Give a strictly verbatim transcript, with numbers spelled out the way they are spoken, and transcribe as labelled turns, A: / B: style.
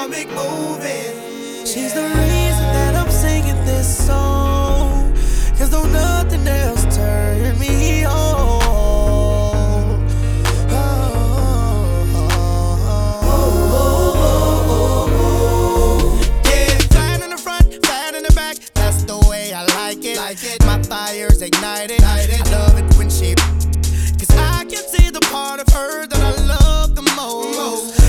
A: stomach moving.
B: She's the reason that I'm singing this song, cause though nothing else turn me on.
A: Like it.
B: My fire's ignited. I love it when she, cause I can see the part of her that I love the most.